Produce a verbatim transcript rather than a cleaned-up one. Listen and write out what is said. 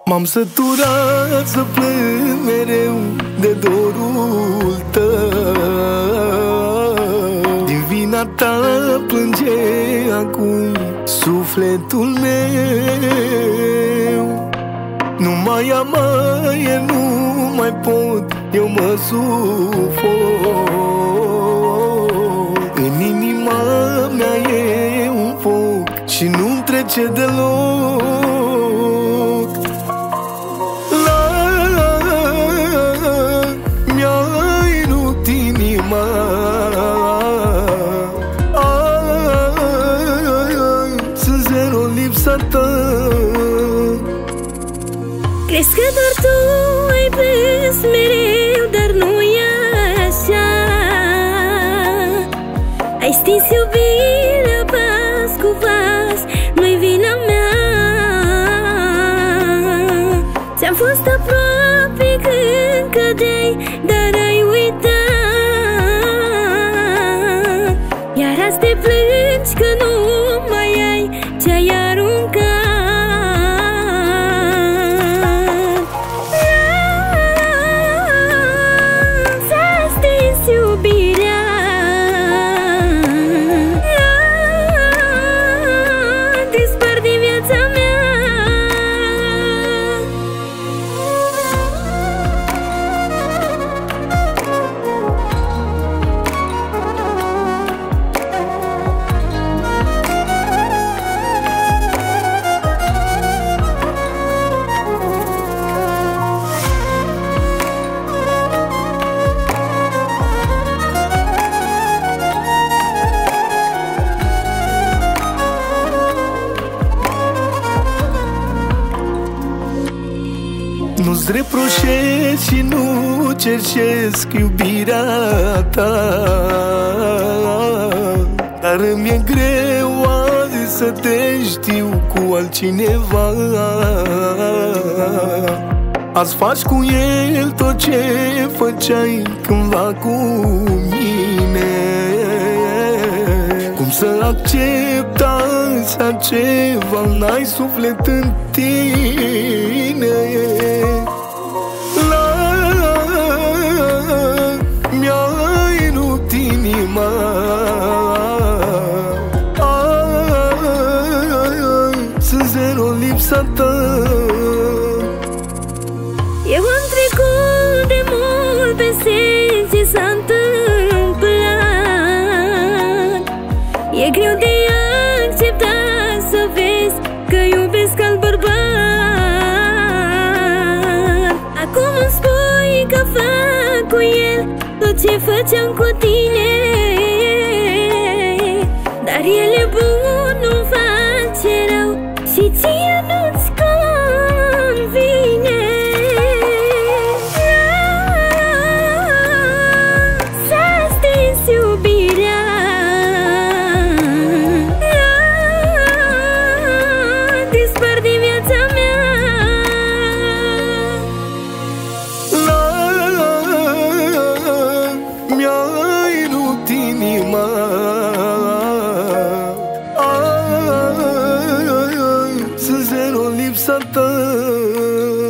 M-am săturat să plâng mereu de dorul tău. Din vina ta plânge acum sufletul meu. Nu mai am aer, nu mai pot, eu mă sufoc. În inima mea e un foc și nu-mi trece deloc. Mi-ai rupt inima, sunt zero în lipsa ta. Crezi că doar tu ai plâns mereu, dar nu e așa. Ai stins iubirea pas cu pas, nu-i vina mea. Ți-am fost aproape când cădeai, dar ai uitat. Iar azi te plângi că nu mai ai ce-ai aruncat. Nu-ți reproșez și nu cerșesc iubirea ta, dar îmi-e greu azi să te știu cu altcineva. Azi faci cu el tot ce făceai cândva cu mine. Cum să accept așa ceva? N-ai suflet în tine. Mi-ai rupt inima, sunt zero în lipsa ta. Eu am trecut de mult peste ce s-a întâmplat. E greu de acceptat să vezi că iubesc alt bărbat. Acum îmi spui că fac cu el tot ce făceam cu tine, dar el e bun, nu-mi face rău și ție nu-ți convine. S-a stins iubirea, dispar din viața mea. Mi-ai rupt inima, sunt zero în lipsa ta.